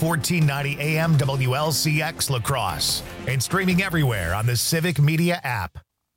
1490 AM WLCX La Crosse and streaming everywhere on the Civic Media app.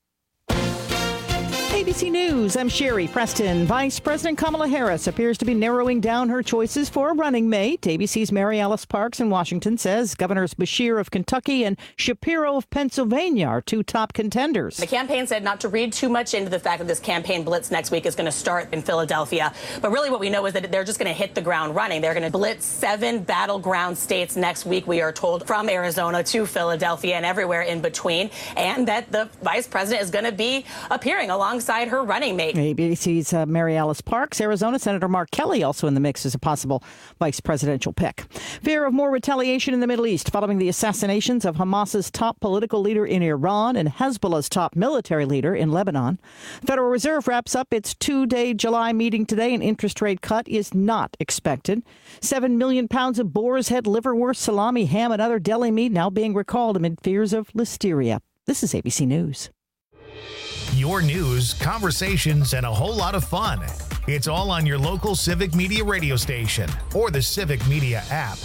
ABC News, I'm Sherry Preston. Vice President Kamala Harris appears to be narrowing down her choices for a running mate. ABC's Mary Alice Parks in Washington says Governors Beshear of Kentucky and Shapiro of Pennsylvania are two top contenders. The campaign said not to read too much into the fact that this campaign blitz next week is going to start in Philadelphia. But really what we know is that they're just going to hit the ground running. They're going to blitz 7 battleground states next week, we are told, from Arizona to Philadelphia and everywhere in between. And that the vice president is going to be appearing alongside her running mate. ABC's Mary Alice Parks. Arizona Senator Mark Kelly also in the mix as a possible vice presidential pick. Fear of more retaliation in the Middle East following the assassinations of Hamas's top political leader in Iran and Hezbollah's top military leader in Lebanon. Federal Reserve wraps up its 2-day July meeting today. An interest rate cut is not expected. 7 million pounds of boar's head, liverwurst, salami, ham, and other deli meat now being recalled amid fears of listeria. This is ABC News. Your news, conversations, and a whole lot of fun. It's all on your local Civic Media radio station or the Civic Media app.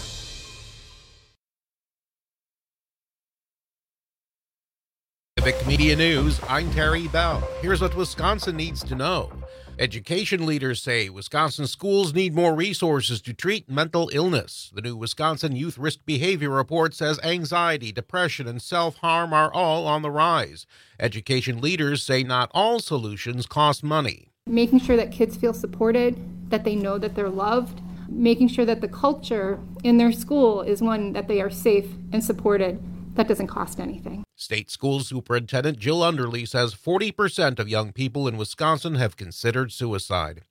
Civic Media News, I'm Terry Bell. Here's what Wisconsin needs to know. Education leaders say Wisconsin schools need more resources to treat mental illness. The new Wisconsin Youth Risk Behavior Report says anxiety, depression, and self-harm are all on the rise. Education leaders say not all solutions cost money. Making sure that kids feel supported, that they know that they're loved, making sure that the culture in their school is one that they are safe and supported. That doesn't cost anything. State School Superintendent Jill Underly says 40% of young people in Wisconsin have considered suicide.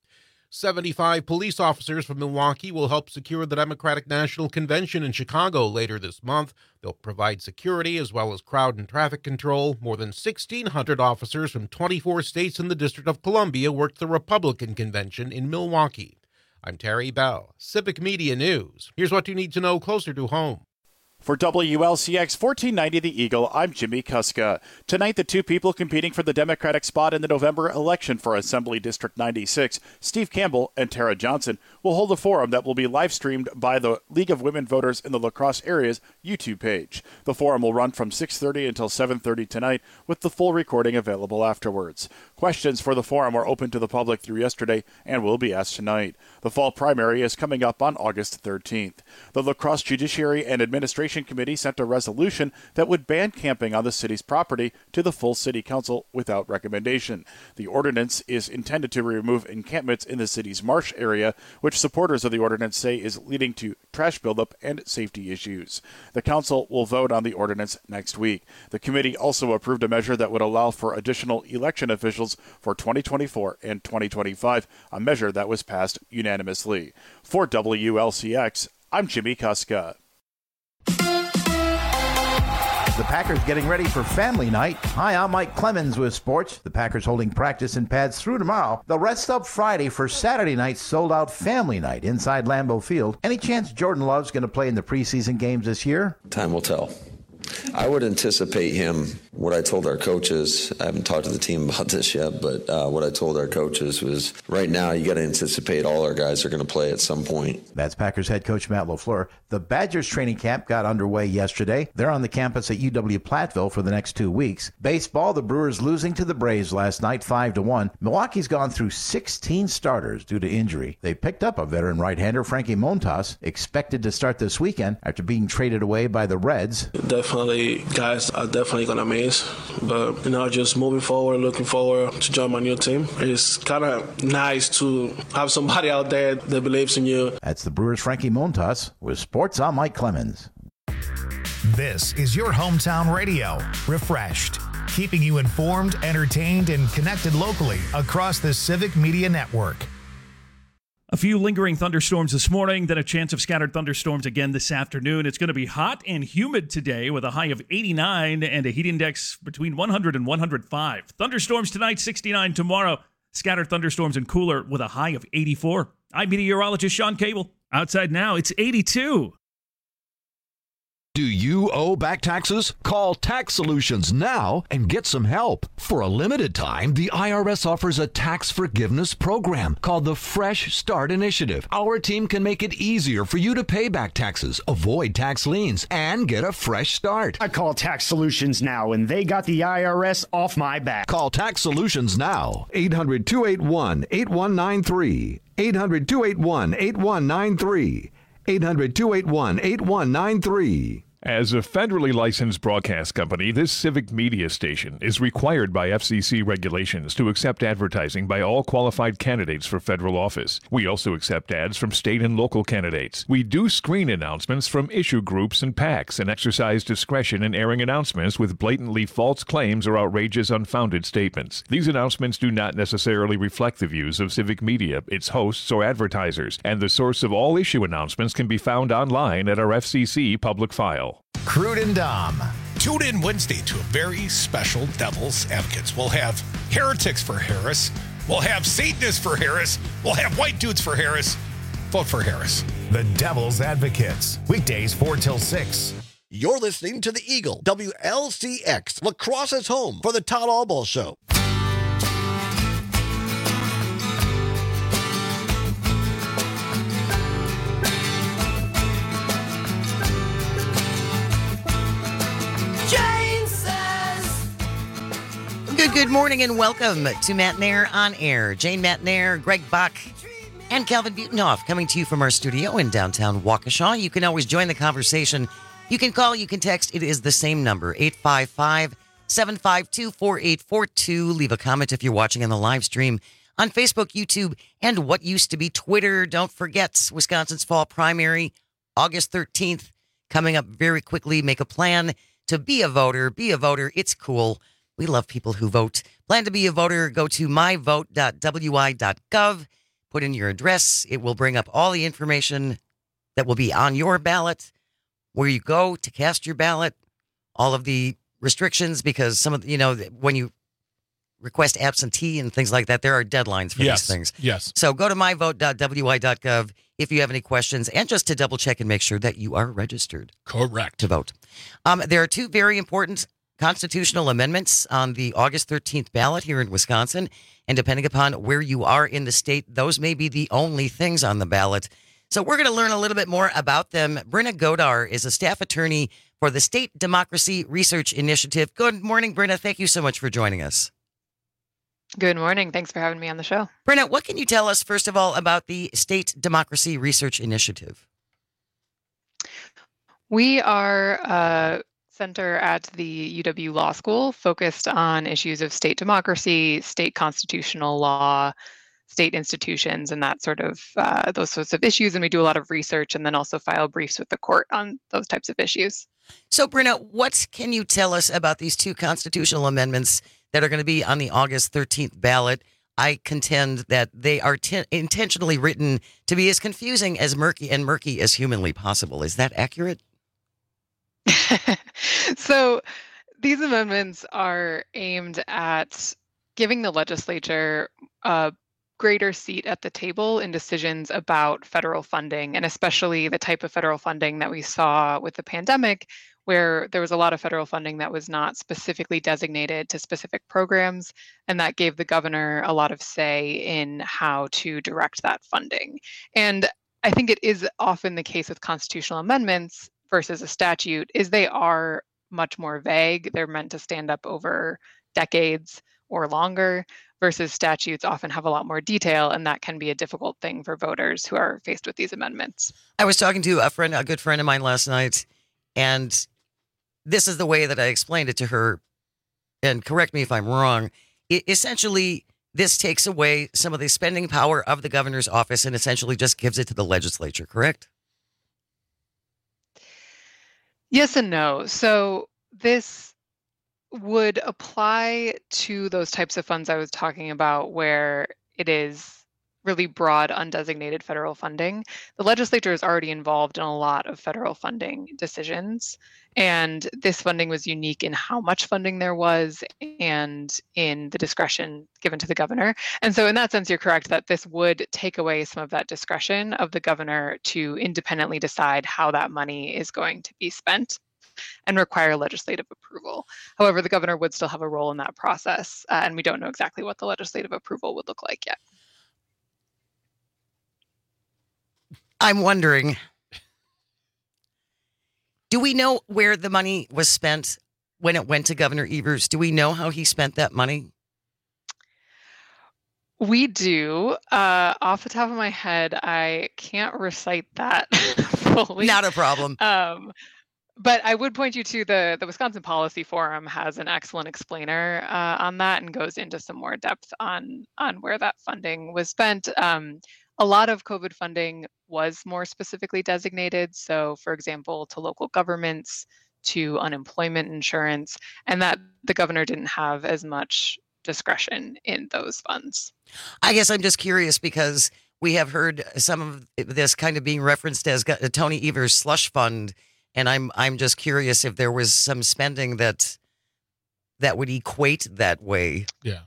75 police officers from Milwaukee will help secure the Democratic National Convention in Chicago later this month. They'll provide security as well as crowd and traffic control. More than 1,600 officers from 24 states in the District of Columbia worked the Republican convention in Milwaukee. I'm Terry Bell, Civic Media News. Here's what you need to know closer to home. For WLCX 1490 The Eagle, I'm Jimmy Kuska. Tonight, the two people competing for the Democratic spot in the November election for Assembly District 96, Steve Campbell and Tara Johnson, will hold a forum that will be live-streamed by the League of Women Voters in the La Crosse area's YouTube page. The forum will run from 6:30 until 7:30 tonight, with the full recording available afterwards. Questions for the forum were open to the public through yesterday and will be asked tonight. The fall primary is coming up on August 13th. The La Crosse Judiciary and Administration Committee sent a resolution that would ban camping on the city's property to the full city council without recommendation. The ordinance is intended to remove encampments in the city's marsh area, which supporters of the ordinance say is leading to trash buildup and safety issues. The council will vote on the ordinance next week. The committee also approved a measure that would allow for additional election officials for 2024 and 2025, a measure that was passed unanimously. For WLCX, I'm Jimmy Kuska. The Packers getting ready for family night. Hi, I'm Mike Clemens with sports. The Packers holding practice in pads through tomorrow. They'll rest up Friday for Saturday night's sold-out family night inside Lambeau Field. Any chance Jordan Love's going to play in the preseason games this year? Time will tell. I would anticipate him, what I told our coaches, I haven't talked to the team about this yet, but what I told our coaches was right now you got to anticipate all our guys are going to play at some point. That's Packers head coach Matt LaFleur. The Badgers training camp got underway yesterday. They're on the campus at UW-Platteville for the next 2 weeks. Baseball, the Brewers losing to the Braves last night 5-1. Milwaukee's gone through 16 starters due to injury. They picked up a veteran right-hander, Frankie Montas, expected to start this weekend after being traded away by the Reds. Definitely, guys are definitely going to miss. But, just moving forward, looking forward to join my new team. It's kind of nice to have somebody out there that believes in you. That's the Brewers' Frankie Montas. With sports, I'm Mike Clemens. This is your hometown radio, Refreshed, keeping you informed, entertained, and connected locally across the Civic Media Network. A few lingering thunderstorms this morning, then a chance of scattered thunderstorms again this afternoon. It's going to be hot and humid today with a high of 89 and a heat index between 100 and 105. Thunderstorms tonight, 69 tomorrow. Scattered thunderstorms and cooler with a high of 84. I'm meteorologist Sean Cable. Outside now, it's 82. Do you owe back taxes? Call Tax Solutions now and get some help. For a limited time, the IRS offers a tax forgiveness program called the Fresh Start Initiative. Our team can make it easier for you to pay back taxes, avoid tax liens, and get a fresh start. I call Tax Solutions now, and they got the IRS off my back. Call Tax Solutions now. 800-281-8193. 800-281-8193. 800-281-8193. As a federally licensed broadcast company, this civic media station is required by FCC regulations to accept advertising by all qualified candidates for federal office. We also accept ads from state and local candidates. We do screen announcements from issue groups and PACs and exercise discretion in airing announcements with blatantly false claims or outrageous, unfounded statements. These announcements do not necessarily reflect the views of civic media, its hosts, or advertisers, and the source of all issue announcements can be found online at our FCC public file. Crude and Dom. Tune in Wednesday to a very special Devil's Advocates. We'll have heretics for Harris. We'll have Satanists for Harris. We'll have white dudes for Harris. Vote for Harris. The Devil's Advocates. Weekdays 4 till 6. You're listening to the Eagle, WLCX, La Crosse's home for the Todd Albaugh Show. Good morning and welcome to Matt Nair on Air. Jane Matt Nair, Greg Buck, and Calvin Butenhoff coming to you from our studio in downtown Waukesha. You can always join the conversation. You can call, you can text. It is the same number, 855-752-4842. Leave a comment if you're watching on the live stream on Facebook, YouTube, and what used to be Twitter. Don't forget, Wisconsin's fall primary, August 13th, coming up very quickly. Make a plan to be a voter. Be a voter. It's cool. We love people who vote. Plan to be a voter. Go to myvote.wi.gov. Put in your address. It will bring up all the information that will be on your ballot, where you go to cast your ballot, all of the restrictions, because some of, when you request absentee and things like that, there are deadlines for these things. Yes. So go to myvote.wi.gov if you have any questions, and just to double check and make sure that you are registered. Correct. To vote. There are two very important constitutional amendments on the August 13th ballot here in Wisconsin, and depending upon where you are in the state, those may be the only things on the ballot. So we're going to learn a little bit more about them. Brenna Godar is a staff attorney for the State Democracy Research Initiative. Good morning, Brenna. Thank you so much for joining us. Good morning. Thanks for having me on the show. Brenna, what can you tell us, first of all, about the State Democracy Research Initiative? We are a center at the UW Law School focused on issues of state democracy, state constitutional law, state institutions, and that sort of those sorts of issues. And we do a lot of research and then also file briefs with the court on those types of issues. So, Brenna, what can you tell us about these two constitutional amendments that are going to be on the August 13th ballot? I contend that they are intentionally written to be as confusing as murky as humanly possible. Is that accurate? So these amendments are aimed at giving the legislature a greater seat at the table in decisions about federal funding, and especially the type of federal funding that we saw with the pandemic, where there was a lot of federal funding that was not specifically designated to specific programs, and that gave the governor a lot of say in how to direct that funding. And I think it is often the case with constitutional amendments versus a statute is they are much more vague. They're meant to stand up over decades or longer, versus statutes often have a lot more detail, and that can be a difficult thing for voters who are faced with these amendments. I was talking to a good friend of mine last night, and this is the way that I explained it to her, and correct me if I'm wrong. Essentially, this takes away some of the spending power of the governor's office and essentially just gives it to the legislature, correct? Yes and no. So this would apply to those types of funds I was talking about where it is really broad, undesignated federal funding. The legislature is already involved in a lot of federal funding decisions, and this funding was unique in how much funding there was and in the discretion given to the governor. And so in that sense, you're correct that this would take away some of that discretion of the governor to independently decide how that money is going to be spent. and require legislative approval. However, the governor would still have a role in that process, and we don't know exactly what the legislative approval would look like yet. I'm wondering, do we know where the money was spent when it went to Governor Evers? Do we know how he spent that money? We do. Off the top of my head, I can't recite that fully. Not a problem. But I would point you to the Wisconsin Policy Forum has an excellent explainer on that and goes into some more depth on where that funding was spent. A lot of COVID funding was more specifically designated. So, for example, to local governments, to unemployment insurance, and that the governor didn't have as much discretion in those funds. I guess I'm just curious because we have heard some of this kind of being referenced as Tony Evers' slush fund, and I'm just curious if there was some spending that would equate that way. Yeah.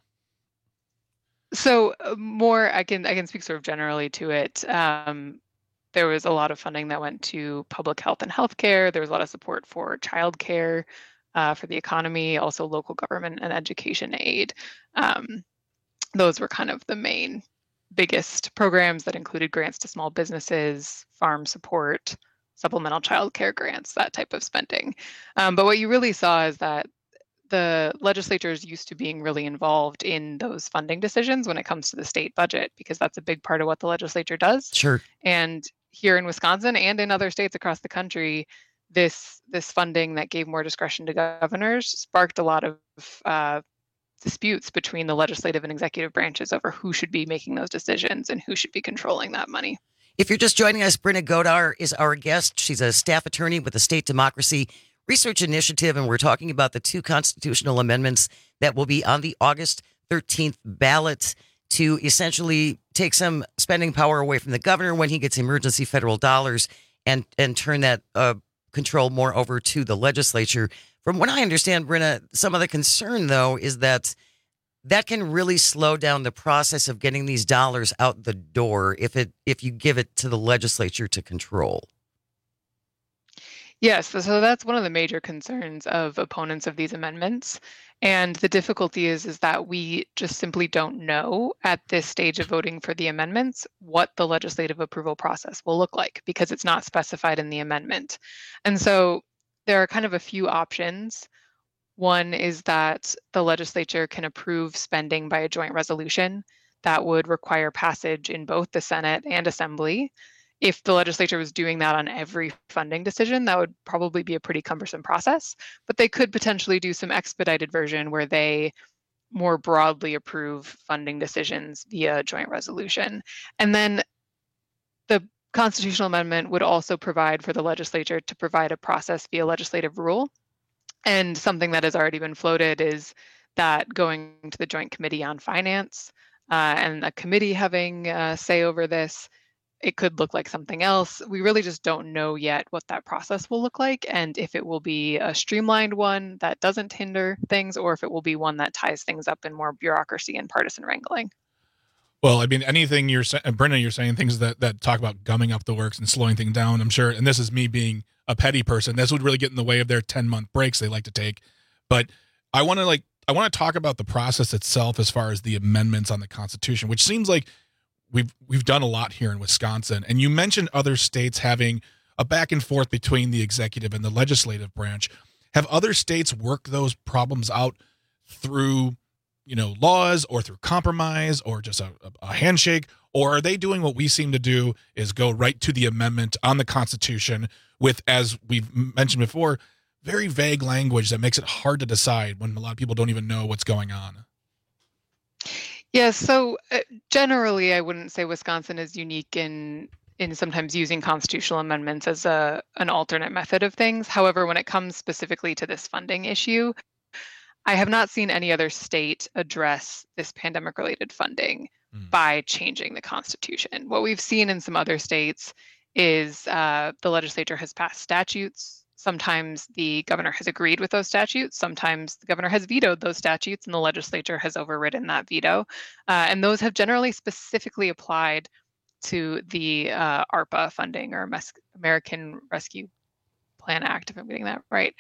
So more, I can speak sort of generally to it. There was a lot of funding that went to public health and healthcare. There was a lot of support for childcare, for the economy, also local government and education aid. Those were kind of the biggest programs that included grants to small businesses, farm support, supplemental childcare grants, that type of spending. But what you really saw is that the legislature is used to being really involved in those funding decisions when it comes to the state budget, because that's a big part of what the legislature does. Sure. And here in Wisconsin and in other states across the country, this funding that gave more discretion to governors sparked a lot of disputes between the legislative and executive branches over who should be making those decisions and who should be controlling that money. If you're just joining us, Brenna Godar is our guest. She's a staff attorney with the State Democracy Research Initiative, and we're talking about the two constitutional amendments that will be on the August 13th ballot to essentially take some spending power away from the governor when he gets emergency federal dollars and turn that control more over to the legislature. From what I understand, Brenna, some of the concern, though, is that can really slow down the process of getting these dollars out the door if you give it to the legislature to control. Yes, so that's one of the major concerns of opponents of these amendments. And the difficulty is that we just simply don't know at this stage of voting for the amendments what the legislative approval process will look like, because it's not specified in the amendment. And so there are kind of a few options. One is that the legislature can approve spending by a joint resolution that would require passage in both the Senate and Assembly. If the legislature was doing that on every funding decision, that would probably be a pretty cumbersome process, but they could potentially do some expedited version where they more broadly approve funding decisions via joint resolution. And then the constitutional amendment would also provide for the legislature to provide a process via legislative rule. And something that has already been floated is that going to the Joint Committee on Finance and a committee having say over this, it could look like something else. We really just don't know yet what that process will look like, and if it will be a streamlined one that doesn't hinder things, or if it will be one that ties things up in more bureaucracy and partisan wrangling. Well, I mean, anything you're saying, Brenna, you're saying things that talk about gumming up the works and slowing things down, I'm sure, and this is me being a petty person, this would really get in the way of their 10-month breaks they like to take. But I want to talk about the process itself as far as the amendments on the Constitution, which seems like we've done a lot here in Wisconsin. And you mentioned other states having a back and forth between the executive and the legislative branch. Have other states worked those problems out through, laws or through compromise or just a handshake? Or are they doing what we seem to do, is go right to the amendment on the Constitution with, as we've mentioned before, very vague language that makes it hard to decide when a lot of people don't even know what's going on? Yeah, so generally, I wouldn't say Wisconsin is unique in sometimes using constitutional amendments as an alternate method of things. However, when it comes specifically to this funding issue, I have not seen any other state address this pandemic-related funding by changing the Constitution. What we've seen in some other states is the legislature has passed statutes. Sometimes the governor has agreed with those statutes. Sometimes the governor has vetoed those statutes and the legislature has overridden that veto. And those have generally specifically applied to the ARPA funding, or American Rescue Plan Act, if I'm getting that right.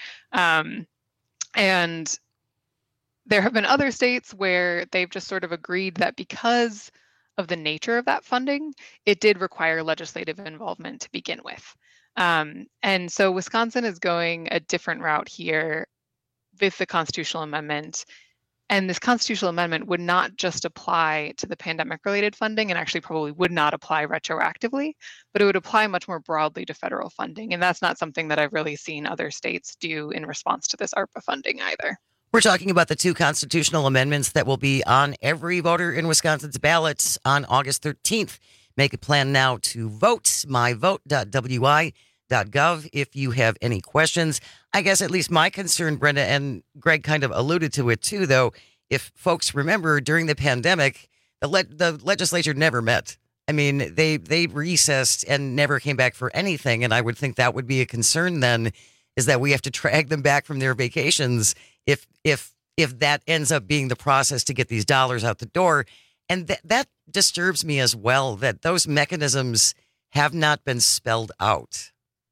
And there have been other states where they've just sort of agreed that because of the nature of that funding, it did require legislative involvement to begin with. And so Wisconsin is going a different route here with the constitutional amendment. And this constitutional amendment would not just apply to the pandemic-related funding, and actually probably would not apply retroactively, but it would apply much more broadly to federal funding. And that's not something that I've really seen other states do in response to this ARPA funding either. We're talking about the two constitutional amendments that will be on every voter in Wisconsin's ballots on August 13th. Make a plan now to vote. myvote.wi.gov if you have any questions. I guess at least my concern, Brenda, and Greg kind of alluded to it too, though, if folks remember during the pandemic, the legislature never met. I mean, they recessed and never came back for anything. And I would think that would be a concern then, is that we have to drag them back from their vacations if that ends up being the process to get these dollars out the door. And that disturbs me as well, that those mechanisms have not been spelled out.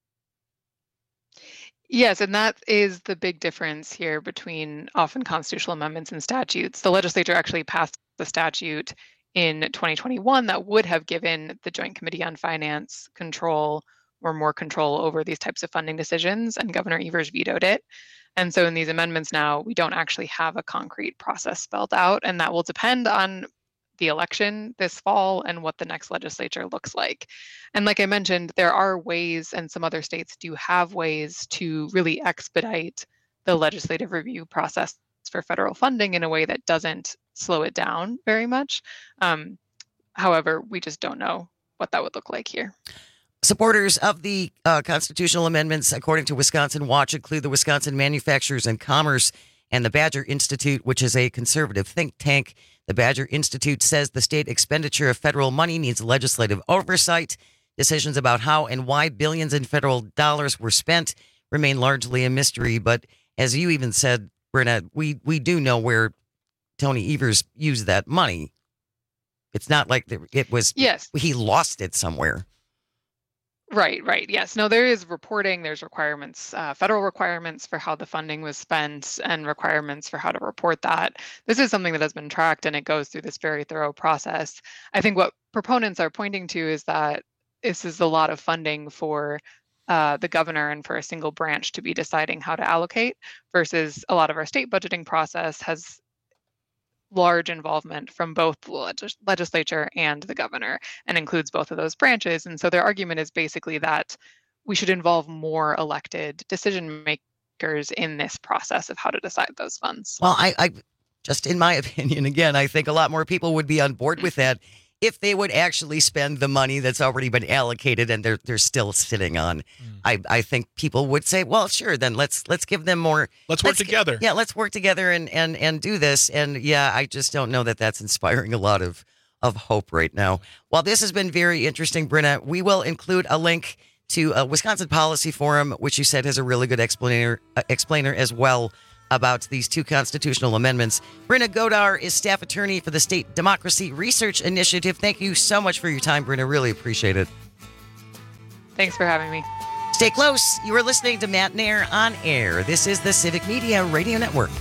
Yes, and that is the big difference here between often constitutional amendments and statutes. The legislature actually passed the statute in 2021 that would have given the Joint Committee on Finance control or more control over these types of funding decisions, and Governor Evers vetoed it. And so in these amendments now, we don't actually have a concrete process spelled out, and that will depend on the election this fall and what the next legislature looks like. And like I mentioned, there are ways, and some other states do have ways to really expedite the legislative review process for federal funding in a way that doesn't slow it down very much. However, we just don't know what that would look like here. Supporters of the constitutional amendments, according to Wisconsin Watch, include the Wisconsin Manufacturers and Commerce and the Badger Institute, which is a conservative think tank. The Badger Institute says the state expenditure of federal money needs legislative oversight. Decisions about how and why billions in federal dollars were spent remain largely a mystery. But as you even said, Brenna, we do know where Tony Evers used that money. It's not like it was, yes, he lost it somewhere. Right. Yes. No, there is reporting. There's requirements, federal requirements for how the funding was spent and requirements for how to report that. This is something that has been tracked, and it goes through this very thorough process. I think what proponents are pointing to is that this is a lot of funding for the governor and for a single branch to be deciding how to allocate, versus a lot of our state budgeting process has large involvement from both the legislature and the governor, and includes both of those branches. And so their argument is basically that we should involve more elected decision makers in this process of how to decide those funds. Well, I just, in my opinion, again, I think a lot more people would be on board with that if they would actually spend the money that's already been allocated and they're still sitting on. I think people would say, well, sure, then let's give them more. Let's work together. Yeah, let's work together and do this. And yeah, I just don't know that that's inspiring a lot of hope right now. While this has been very interesting, Brenna, we will include a link to a Wisconsin Policy Forum, which you said has a really good explainer as well about these two constitutional amendments. Brenna Godar is staff attorney for the State Democracy Research Initiative. Thank you so much for your time, Brenna. Really appreciate it. Thanks for having me. Stay close. You are listening to Matt Nair on Air. This is the Civic Media Radio Network.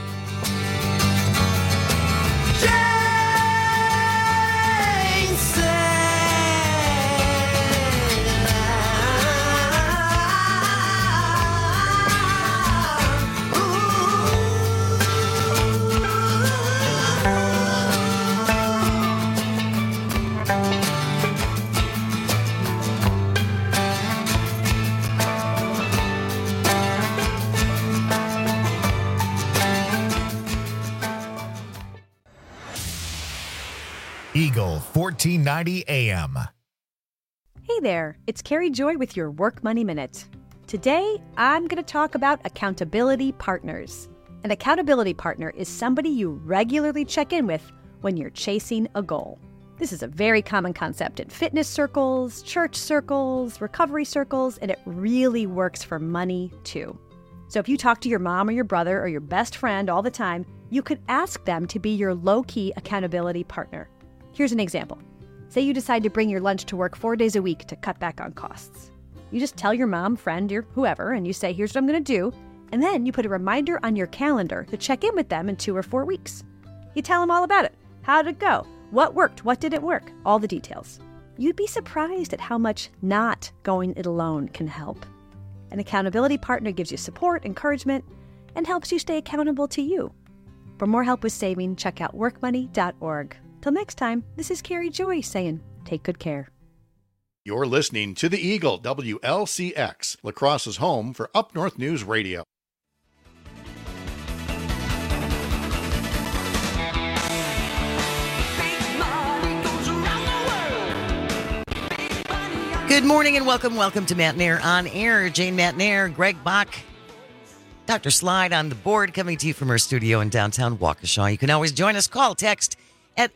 Eagle 1490 AM. Hey there, it's Carrie Joy with your Work Money Minute. Today, I'm going to talk about accountability partners. An accountability partner is somebody you regularly check in with when you're chasing a goal. This is a very common concept in fitness circles, church circles, recovery circles, and it really works for money too. So if you talk to your mom or your brother or your best friend all the time, you could ask them to be your low-key accountability partner. Here's an example. Say you decide to bring your lunch to work 4 days a week to cut back on costs. You just tell your mom, friend, or whoever, and you say, here's what I'm going to do. And then you put a reminder on your calendar to check in with them in 2 or 4 weeks. You tell them all about it. How did it go? What worked? What didn't work? All the details. You'd be surprised at how much not going it alone can help. An accountability partner gives you support, encouragement, and helps you stay accountable to you. For more help with saving, check out workmoney.org. Till next time, this is Carrie Joy saying, take good care. You're listening to The Eagle, WLCX, La Crosse's home for Up North News Radio. Good morning and welcome to Matt Nair on Air. Jane Matt Nair, Greg Bach, Dr. Slide on the board, coming to you from our studio in downtown Waukesha. You can always join us. Call, text at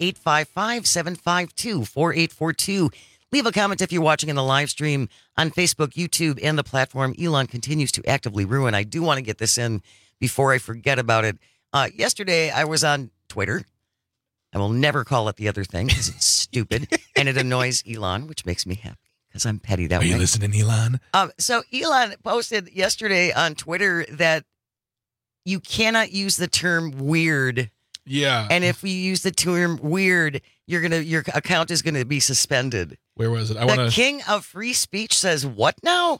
855-752-4842. Leave a comment if you're watching in the live stream on Facebook, YouTube, and the platform Elon continues to actively ruin. I do want to get this in before I forget about it. Yesterday, I was on Twitter. I will never call it the other thing because it's stupid and it annoys Elon, which makes me happy. Because I'm petty that way. Are you listening, Elon? So Elon posted yesterday on Twitter that you cannot use the term weird. Yeah. And if you use the term weird, your account is gonna be suspended. Where was it? The king of free speech says what now?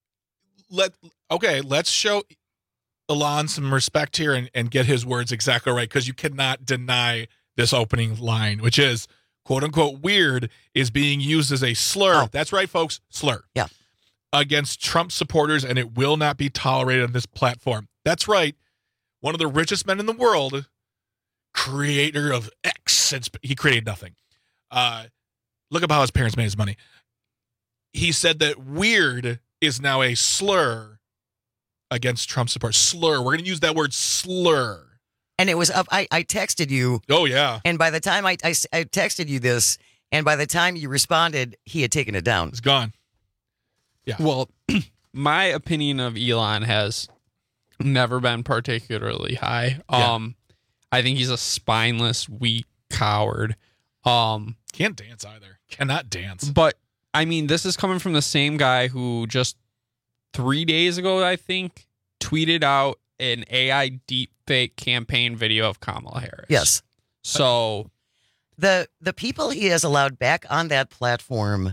Let's show Elon some respect here and get his words exactly right, because you cannot deny this opening line, which is, quote unquote, weird is being used as a slur. Oh. That's right, folks. Slur. Yeah. Against Trump supporters, and it will not be tolerated on this platform. That's right. One of the richest men in the world, creator of X, he created nothing. Look up how his parents made his money. He said that weird is now a slur against Trump supporters. Slur. We're going to use that word slur. And it was up. I texted you. Oh, yeah. And by the time I texted you this, and by the time you responded, he had taken it down. It's gone. Yeah. Well, my opinion of Elon has never been particularly high. Yeah. I think he's a spineless, weak coward. Can't dance either. Cannot dance. But, I mean, this is coming from the same guy who just 3 days ago, I think, tweeted out an AI deepfake campaign video of Kamala Harris. Yes. So the people he has allowed back on that platform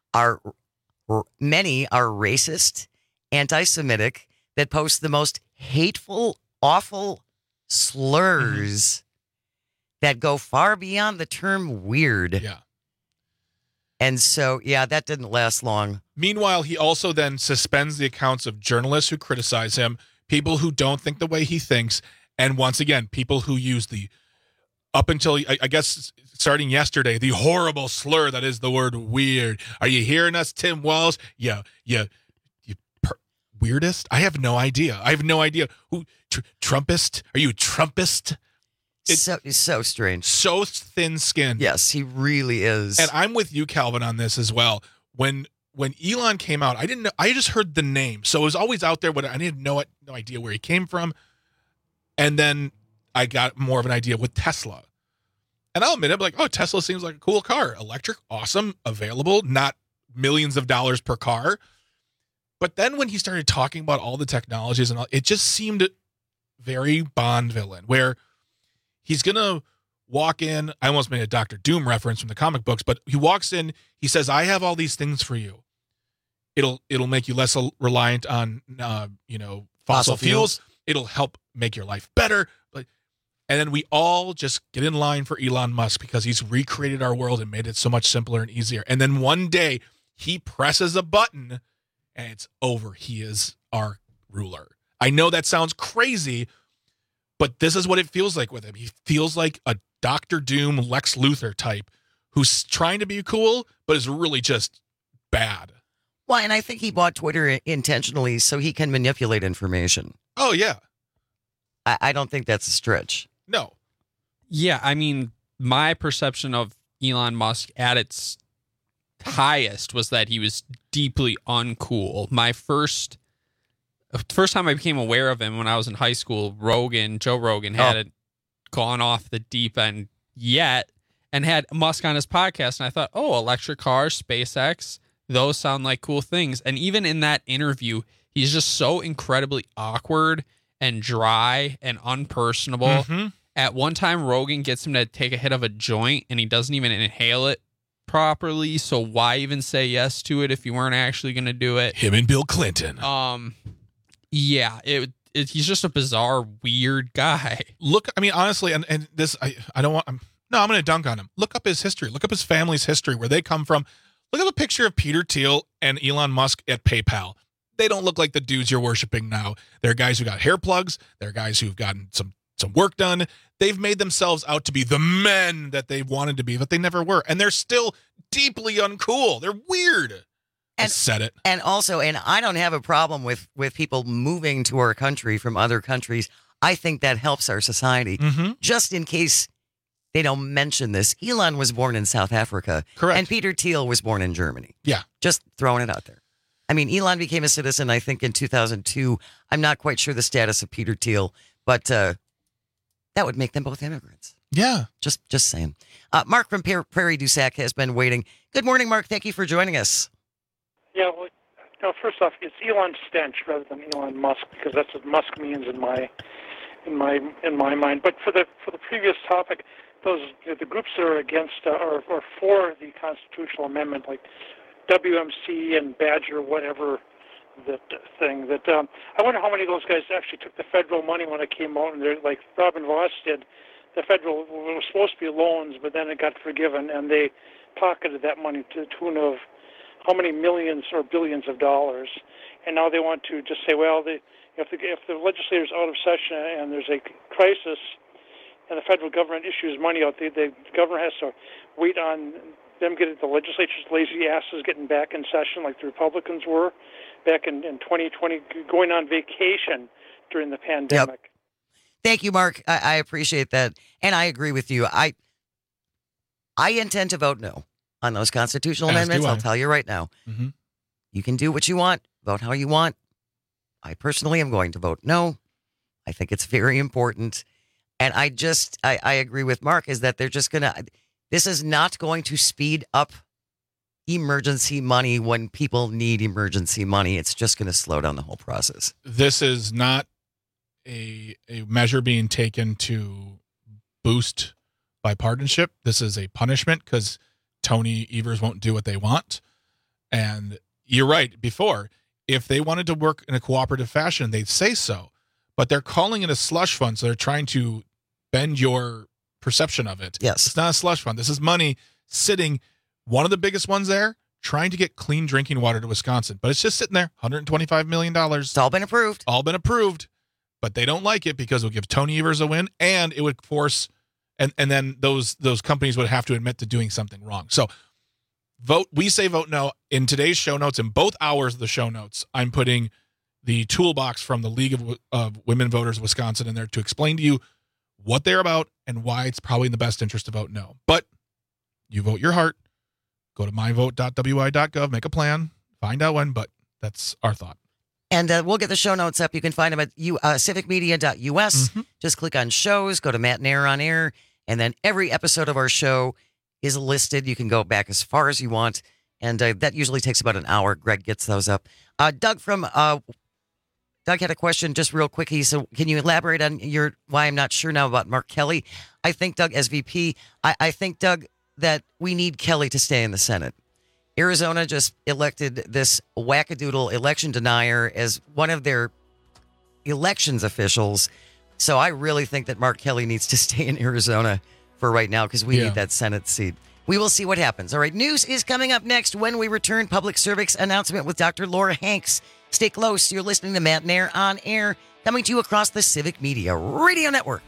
many are racist, anti-Semitic, that post the most hateful, awful slurs that go far beyond the term weird. Yeah. And so, yeah, that didn't last long. Meanwhile, he also then suspends the accounts of journalists who criticize him, people who don't think the way he thinks, and once again, people who use the, up until, I guess, starting yesterday, the horrible slur that is the word weird. Are you hearing us, Tim Walz? Weirdest? I have no idea. Who, Trumpist? Are you a Trumpist? It's so strange. So thin-skinned. Yes, he really is. And I'm with you, Calvin, on this as well. When Elon came out, I didn't know. I just heard the name, so it was always out there, but I didn't know it, no idea where he came from. And then I got more of an idea with Tesla. And I'll admit, I'm like, oh, Tesla seems like a cool car. Electric, awesome, available, not millions of dollars per car. But then when he started talking about all the technologies and all, it just seemed very Bond villain, where he's going to walk in. I almost made a Dr. Doom reference from the comic books, but he walks in, he says, I have all these things for you. It'll make you less reliant on, fossil fuels. It'll help make your life better. And then we all just get in line for Elon Musk because he's recreated our world and made it so much simpler and easier. And then one day he presses a button and it's over. He is our ruler. I know that sounds crazy, but this is what it feels like with him. He feels like a Dr. Doom, Lex Luthor type who's trying to be cool, but is really just bad. Well, and I think he bought Twitter intentionally so he can manipulate information. Oh, yeah. I don't think that's a stretch. No. Yeah, I mean, my perception of Elon Musk at its highest was that he was deeply uncool. My first time I became aware of him when I was in high school, Joe Rogan hadn't gone off the deep end yet and had Musk on his podcast. And I thought, oh, electric cars, SpaceX, those sound like cool things. And even in that interview, he's just so incredibly awkward and dry and unpersonable. Mm-hmm. At one time, Rogan gets him to take a hit of a joint, and he doesn't even inhale it properly. So why even say yes to it if you weren't actually going to do it? Him and Bill Clinton. Yeah, he's just a bizarre, weird guy. Look, I mean, honestly, and this, I don't want, I'm going to dunk on him. Look up his history. Look up his family's history, where they come from. Look up a picture of Peter Thiel and Elon Musk at PayPal. They don't look like the dudes you're worshiping now. They're guys who got hair plugs. They're guys who've gotten some work done. They've made themselves out to be the men that they wanted to be, but they never were. And they're still deeply uncool. They're weird. I said it. And also, and I don't have a problem with people moving to our country from other countries. I think that helps our society. Mm-hmm. Just in case they don't mention this, Elon was born in South Africa. Correct. And Peter Thiel was born in Germany. Yeah. Just throwing it out there. I mean, Elon became a citizen, I think, in 2002. I'm not quite sure the status of Peter Thiel, but that would make them both immigrants. Yeah. Just saying. Mark from Prairie du Sac has been waiting. Good morning, Mark. Thank you for joining us. Yeah, well, first off, it's Elon Stench rather than Elon Musk, because that's what Musk means in my mind. But for the previous topic, the groups that are against or for the constitutional amendment, like WMC and Badger, whatever that thing, that I wonder how many of those guys actually took the federal money when it came out, and they're like Robin Voss did. The federal was supposed to be loans, but then it got forgiven, and they pocketed that money to the tune of how many millions or billions of dollars. And now they want to just say, well, if the legislature's out of session and there's a crisis and the federal government issues money out, the government has to wait on them getting the legislature's lazy asses getting back in session like the Republicans were back in 2020, going on vacation during the pandemic. Yep. Thank you, Mark. I appreciate that. And I agree with you. I intend to vote no on those constitutional amendments. I'll tell you right now. Mm-hmm. You can do what you want, vote how you want. I personally am going to vote no. I think it's very important. And I agree with Mark, is that they're just going to, this is not going to speed up emergency money when people need emergency money. It's just going to slow down the whole process. This is not a measure being taken to boost bipartisanship. This is a punishment because Tony Evers won't do what they want. And you're right. Before, if they wanted to work in a cooperative fashion, they'd say so. But they're calling it a slush fund, so they're trying to bend your perception of it. Yes. It's not a slush fund. This is money sitting, one of the biggest ones there, trying to get clean drinking water to Wisconsin. But it's just sitting there, $125 million. It's all been approved. All been approved. But they don't like it because it would give Tony Evers a win, and it would force, and then those companies would have to admit to doing something wrong. So vote. We say vote no. In today's show notes, in both hours of the show notes, I'm putting the toolbox from the League of Women Voters of Wisconsin in there to explain to you what they're about and why it's probably in the best interest to vote no. But you vote your heart. Go to myvote.wi.gov, make a plan, find out when, but that's our thought. And we'll get the show notes up. You can find them at civicmedia.us. Mm-hmm. Just click on shows, go to Matt and Air on Air, and then every episode of our show is listed. You can go back as far as you want, and that usually takes about an hour. Greg gets those up. Doug had a question just real quick. So can you elaborate on why I'm not sure now about Mark Kelly? I think, Doug, as VP, I think, Doug, that we need Kelly to stay in the Senate. Arizona just elected this wackadoodle election denier as one of their elections officials. So I really think that Mark Kelly needs to stay in Arizona for right now because we need that Senate seat. We will see what happens. All right, news is coming up next when we return. Public service announcement with Dr. Laura Hanks. Stay close. You're listening to Matt and Air on Air, coming to you across the Civic Media Radio Network.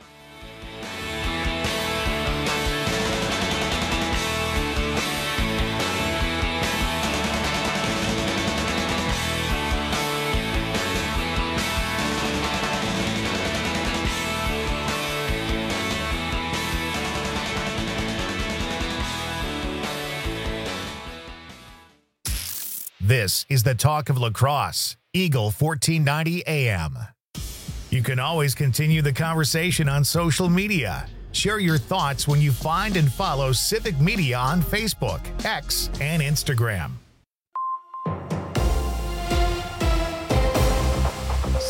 This is the talk of La Crosse, Eagle 1490 AM. You can always continue the conversation on social media. Share your thoughts when you find and follow Civic Media on Facebook, X, and Instagram.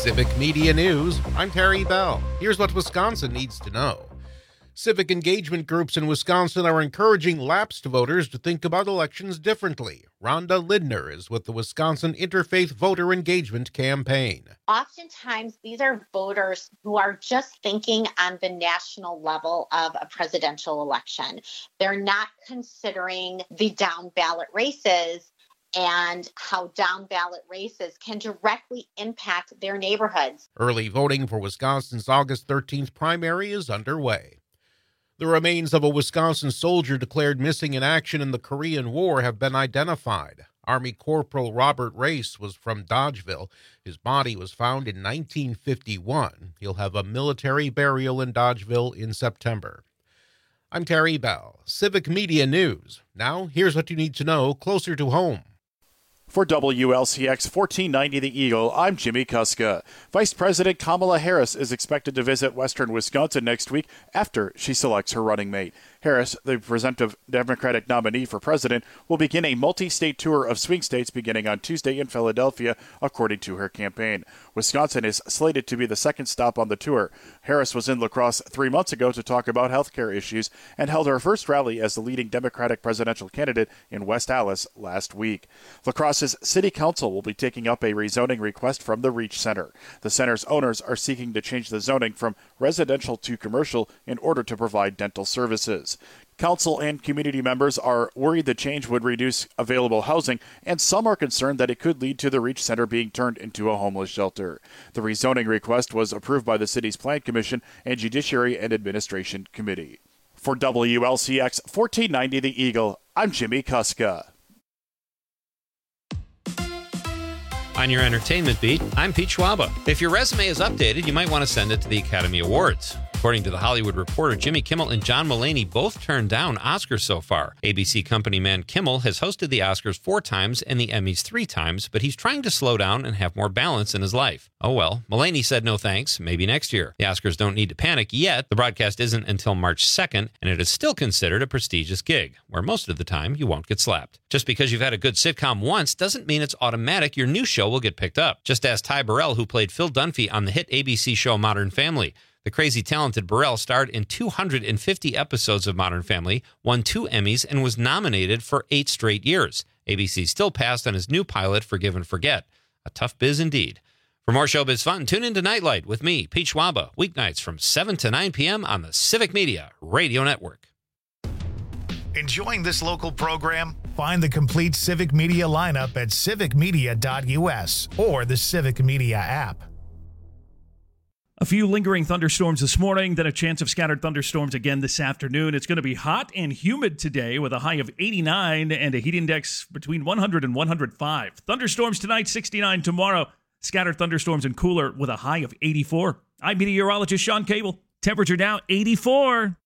Civic Media News, I'm Terry Bell. Here's what Wisconsin needs to know. Civic engagement groups in Wisconsin are encouraging lapsed voters to think about elections differently. Rhonda Lidner is with the Wisconsin Interfaith Voter Engagement Campaign. Oftentimes, these are voters who are just thinking on the national level of a presidential election. They're not considering the down ballot races and how down ballot races can directly impact their neighborhoods. Early voting for Wisconsin's August 13th primary is underway. The remains of a Wisconsin soldier declared missing in action in the Korean War have been identified. Army Corporal Robert Race was from Dodgeville. His body was found in 1951. He'll have a military burial in Dodgeville in September. I'm Terry Bell, Civic Media News. Now, here's what you need to know closer to home. For WLCX 1490 The Eagle, I'm Jimmy Kuska. Vice President Kamala Harris is expected to visit western Wisconsin next week after she selects her running mate. Harris, the presumptive Democratic nominee for president, will begin a multi-state tour of swing states beginning on Tuesday in Philadelphia, according to her campaign. Wisconsin is slated to be the second stop on the tour. Harris was in La Crosse 3 months ago to talk about health care issues and held her first rally as the leading Democratic presidential candidate in West Allis last week. La Crosse's City Council will be taking up a rezoning request from the Reach Center. The center's owners are seeking to change the zoning from residential to commercial in order to provide dental services. Council and community members are worried the change would reduce available housing, and some are concerned that it could lead to the Reach Center being turned into a homeless shelter. The rezoning request was approved by the city's Plan Commission and Judiciary and Administration Committee. For WLCX 1490 The Eagle, I'm Jimmy Kuska. On your entertainment beat, I'm Pete Schwaba. If your resume is updated, you might want to send it to the Academy Awards. According to The Hollywood Reporter, Jimmy Kimmel and John Mulaney both turned down Oscars so far. ABC company man Kimmel has hosted the Oscars 4 times and the Emmys 3 times, but he's trying to slow down and have more balance in his life. Oh well, Mulaney said no thanks, maybe next year. The Oscars don't need to panic yet. The broadcast isn't until March 2nd, and it is still considered a prestigious gig, where most of the time you won't get slapped. Just because you've had a good sitcom once doesn't mean it's automatic your new show will get picked up. Just ask Ty Burrell, who played Phil Dunphy on the hit ABC show Modern Family. The crazy talented Burrell starred in 250 episodes of Modern Family, won 2 Emmys, and was nominated for 8 straight years. ABC still passed on his new pilot, Forgive and Forget. A tough biz indeed. For more showbiz fun, tune into Nightlight with me, Pete Schwaba, weeknights from 7 to 9 p.m. on the Civic Media Radio Network. Enjoying this local program? Find the complete Civic Media lineup at civicmedia.us or the Civic Media app. A few lingering thunderstorms this morning, then a chance of scattered thunderstorms again this afternoon. It's going to be hot and humid today with a high of 89 and a heat index between 100 and 105. Thunderstorms tonight, 69 tomorrow. Scattered thunderstorms and cooler with a high of 84. I'm meteorologist Sean Cable. Temperature now 84.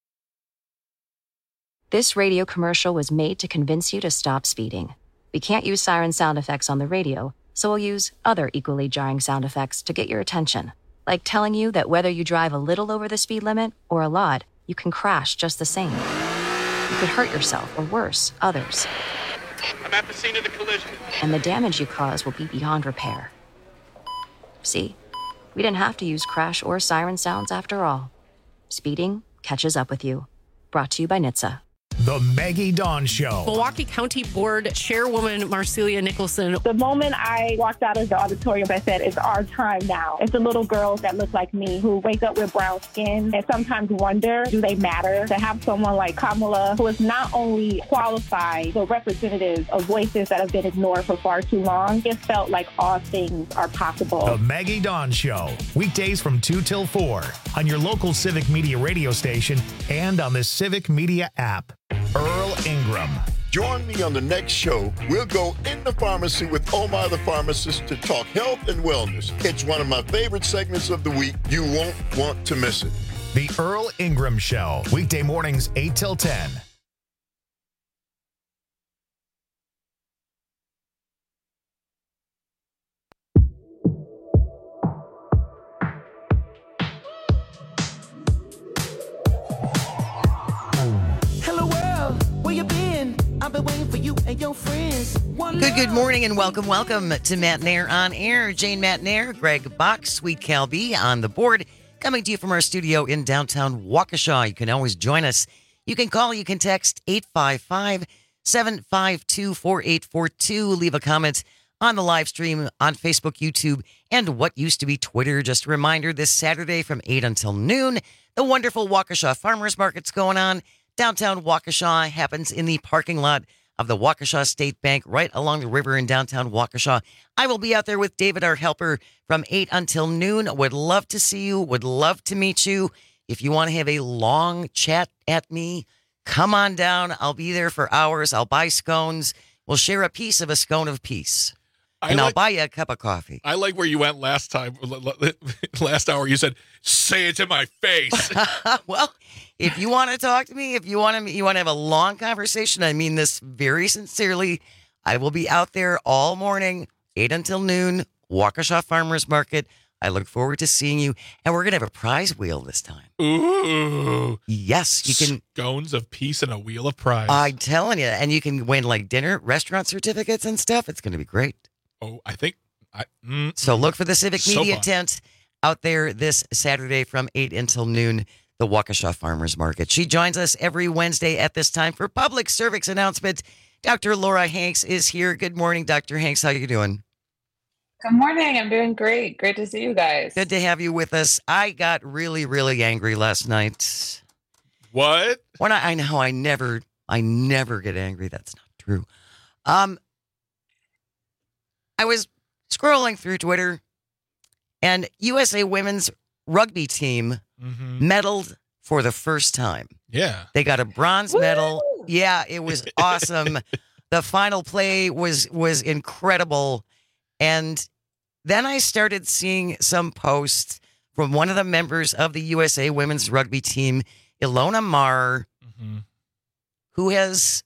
This radio commercial was made to convince you to stop speeding. We can't use siren sound effects on the radio, so we'll use other equally jarring sound effects to get your attention. Like telling you that whether you drive a little over the speed limit or a lot, you can crash just the same. You could hurt yourself or worse, others. I'm at the scene of the collision. And the damage you cause will be beyond repair. See? We didn't have to use crash or siren sounds after all. Speeding catches up with you. Brought to you by NHTSA. The Maggie Dawn Show. Milwaukee County Board Chairwoman Marcelia Nicholson. The moment I walked out of the auditorium, I said, it's our time now. It's the little girls that look like me who wake up with brown skin and sometimes wonder, do they matter? To have someone like Kamala, who is not only qualified, but representative of voices that have been ignored for far too long, it felt like all things are possible. The Maggie Dawn Show. Weekdays from 2 till 4 on your local Civic Media radio station and on the Civic Media app. Earl Ingram. Join me on the next show. We'll go in the pharmacy with Omar the pharmacist to talk health and wellness. It's one of my favorite segments of the week. You won't want to miss it. The Earl Ingram Show. Weekday mornings 8 till 10. I've been waiting for you Good morning and welcome to Matt Nair on Air. Jane Matt Nair, Greg Bach, Sweet Cal B on the board, coming to you from our studio in downtown Waukesha. You can always join us. You can call, you can text 855-752-4842. Leave a comment on the live stream on Facebook, YouTube, and what used to be Twitter. Just a reminder, this Saturday from 8 until noon, the wonderful Waukesha Farmers Market's going on. Downtown Waukesha happens in the parking lot of the Waukesha State Bank right along the river in downtown Waukesha. I will be out there with David, our helper, from 8 until noon. Would love to see you. Would love to meet you. If you want to have a long chat at me, come on down. I'll be there for hours. I'll buy scones. We'll share a piece of a scone of peace. I'll buy you a cup of coffee. I like where you went last time. Last hour, you said, "Say it to my face." Well, if you want to talk to me, if you want to have a long conversation, I mean this very sincerely. I will be out there all morning, 8 until noon, Waukesha Farmers Market. I look forward to seeing you, and we're gonna have a prize wheel this time. Ooh, yes, you can scones of peace and a wheel of prize. I'm telling you, and you can win like dinner, restaurant certificates and stuff. It's gonna be great. Oh, I think. So look for the Civic Media tent out there this Saturday from 8 until noon, the Waukesha Farmers Market. She joins us every Wednesday at this time for public service announcement. Dr. Laura Hanks is here. Good morning, Dr. Hanks. How you doing? Good morning. I'm doing great. Great to see you guys. Good to have you with us. I got really, really angry last night. What? When I know I never get angry. That's not true. I was scrolling through Twitter, and USA Women's Rugby team medaled for the first time. Yeah. They got a bronze medal. Yeah, it was awesome. The final play was incredible. And then I started seeing some posts from one of the members of the USA Women's Rugby team, Ilona Maher, who has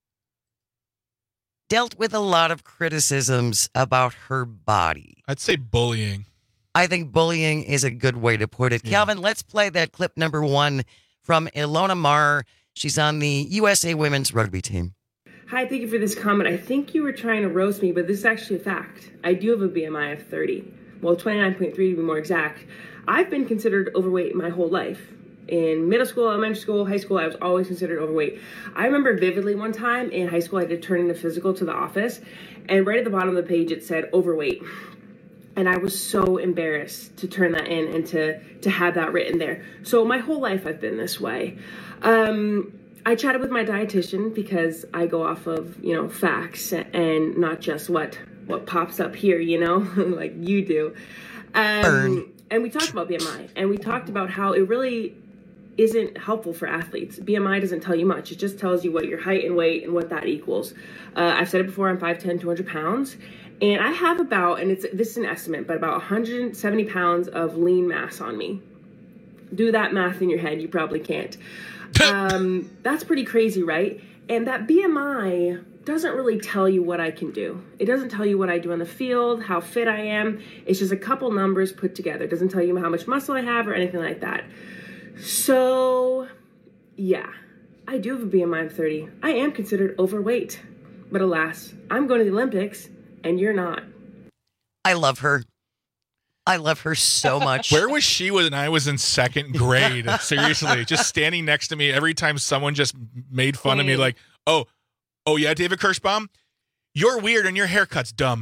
dealt with a lot of criticisms about her body. I'd say bullying. I think bullying is a good way to put it. Yeah. Calvin, let's play that clip number 1 from Ilona Maher. She's on the USA Women's Rugby team. Hi, thank you for this comment. I think you were trying to roast me, but this is actually a fact. I do have a BMI of 30. Well, 29.3 to be more exact. I've been considered overweight my whole life. In middle school, elementary school, high school, I was always considered overweight. I remember vividly one time in high school, I did turn in a physical to the office, and right at the bottom of the page, it said overweight. And I was so embarrassed to turn that in and to have that written there. So my whole life, I've been this way. I chatted with my dietitian because I go off of, facts and not just what pops up here, like you do. And we talked about BMI, and we talked about how it really isn't helpful for athletes. BMI doesn't tell you much. It just tells you what your height and weight and what that equals. I've said it before, I'm 5'10", 200 pounds. And I have about, and this is an estimate, but about 170 pounds of lean mass on me. Do that math in your head. You probably can't. That's pretty crazy, right? And that BMI doesn't really tell you what I can do. It doesn't tell you what I do on the field, how fit I am. It's just a couple numbers put together. It doesn't tell you how much muscle I have or anything like that. So, yeah, I do have a BMI of 30. I am considered overweight. But alas, I'm going to the Olympics, and you're not. I love her. I love her so much. Where was she when I was in second grade? Seriously, just standing next to me every time someone just made fun of me, like, oh yeah, David Kirschbaum, you're weird and your haircut's dumb.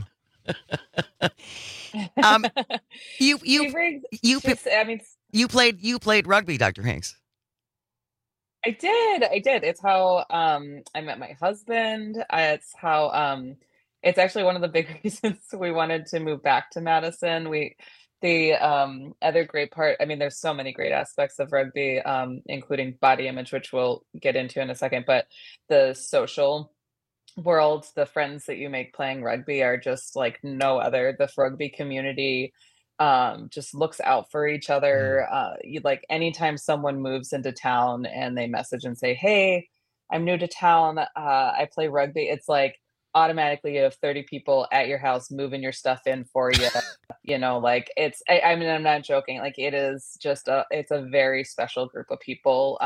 You played rugby, Dr. Hanks. I did. It's how I met my husband. It's how it's actually one of the big reasons we wanted to move back to Madison. The other great part, there's so many great aspects of rugby, including body image, which we'll get into in a second, but the social world, the friends that you make playing rugby are just like no other. The rugby community just looks out for each other. Like anytime someone moves into town and they message and say, hey, I'm new to town, I play rugby, it's like, automatically you have 30 people at your house moving your stuff in for you. Like I mean, I'm not joking. Like it is just it's a very special group of people.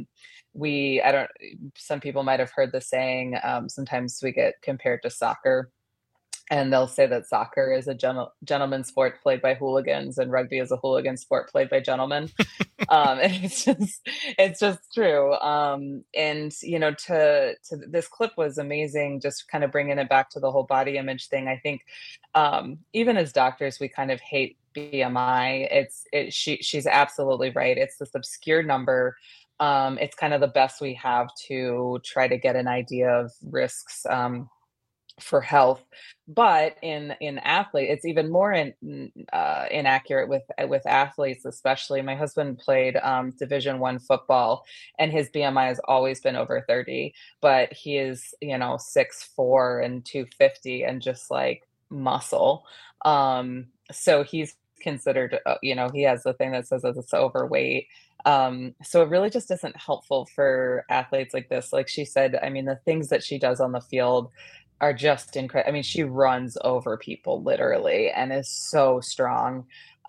Some people might have heard the saying, sometimes we get compared to soccer. And they'll say that soccer is a gentleman's sport played by hooligans, and rugby is a hooligan sport played by gentlemen. And it's just true. And to this clip was amazing. Just kind of bringing it back to the whole body image thing. I think even as doctors, we kind of hate BMI. She's absolutely right. It's this obscure number. It's kind of the best we have to try to get an idea of risks for health, but in athletes, it's even more inaccurate with athletes, especially. My husband played Division I football, and his BMI has always been over 30, but he is 6'4" and 250 and just like muscle. So he's considered, he has the thing that says that it's overweight. So it really just isn't helpful for athletes like this. Like she said, I mean, the things that she does on the field are just incredible. I mean, she runs over people literally and is so strong.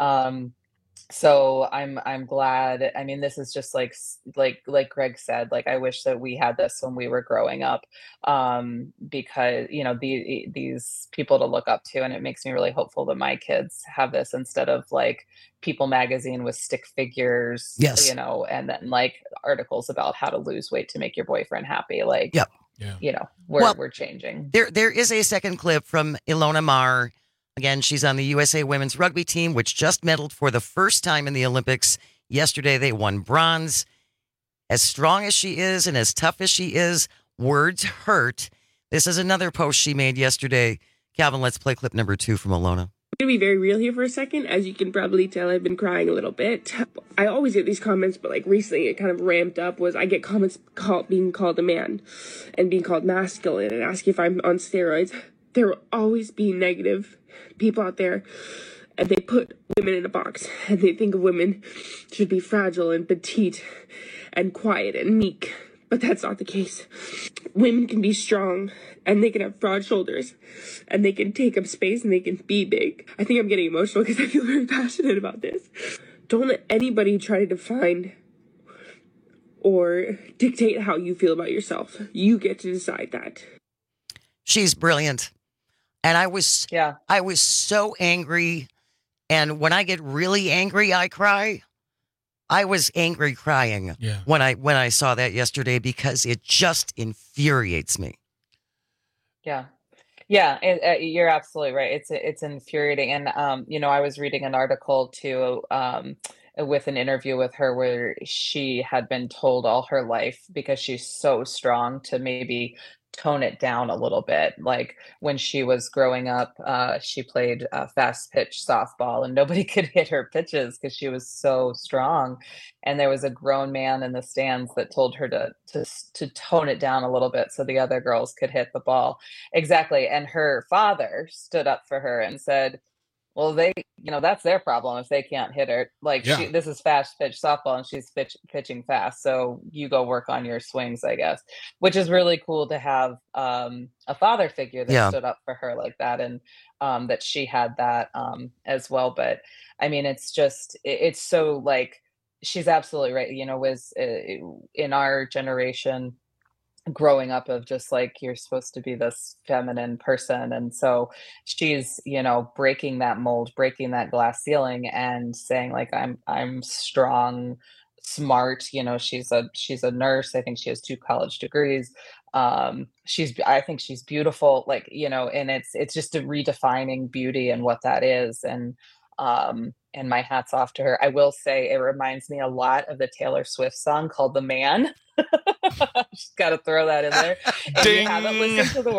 So I'm glad. I mean, this is just like Greg said, like, I wish that we had this when we were growing up, because, these people to look up to, and it makes me really hopeful that my kids have this instead of like People magazine with stick figures, yes, and then like articles about how to lose weight to make your boyfriend happy. Like, yep. Yeah. We're changing. There is a second clip from Ilona Maher. Again, she's on the USA women's rugby team, which just medaled for the first time in the Olympics. Yesterday, they won bronze. As strong as she is and as tough as she is, words hurt. This is another post she made yesterday. Calvin, let's play clip number 2 from Ilona. I'm going to be very real here for a second. As you can probably tell, I've been crying a little bit. I always get these comments, but like recently it kind of ramped up. I get comments being called a man and being called masculine and asking if I'm on steroids. There will always be negative people out there, and they put women in a box, and they think of women should be fragile and petite and quiet and meek. But that's not the case. Women can be strong, and they can have broad shoulders, and they can take up space, and they can be big. I think I'm getting emotional because I feel very passionate about this. Don't let anybody try to define or dictate how you feel about yourself. You get to decide that. She's brilliant. And I was so angry. And when I get really angry, I cry. I was angry crying when I saw that yesterday because it just infuriates me. Yeah. Yeah, you're absolutely right. It's infuriating. And, I was reading an article too, with an interview with her where she had been told all her life, because she's so strong, to maybe tone it down a little bit. Like when she was growing up, she played fast pitch softball, and nobody could hit her pitches because she was so strong. And there was a grown man in the stands that told her to tone it down a little bit so the other girls could hit the ball. Exactly. And her father stood up for her and said, well, that's their problem if they can't hit her. Like, this is fast pitch softball, and she's pitching fast. So you go work on your swings, I guess, which is really cool to have a father figure that stood up for her like that, and that she had that as well. But I mean, it's so like, she's absolutely right. Was in our generation, growing up, of just like, you're supposed to be this feminine person, and so she's breaking that mold, breaking that glass ceiling, and saying like, I'm strong, smart. She's a nurse. I think she has 2 college degrees. I think she's beautiful, like, and it's just a redefining beauty and what that is. And my hat's off to her. I will say it reminds me a lot of the Taylor Swift song called The Man. Just got to throw that in there. If you haven't listened to